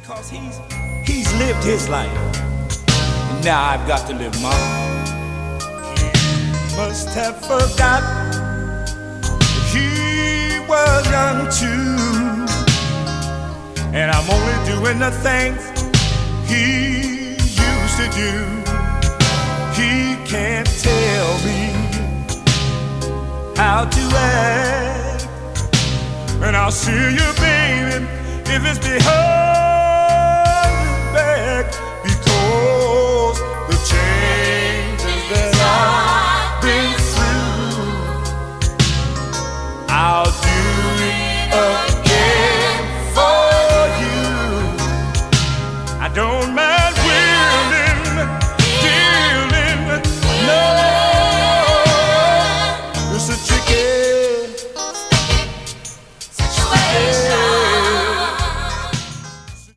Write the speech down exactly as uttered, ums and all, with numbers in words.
Cause he's he's lived his life. And now I've got to live mine. He must have forgot he was young too. And I'm only doing the things he used to do. He can't tell me how to act. And I'll see you, baby, if it's behind.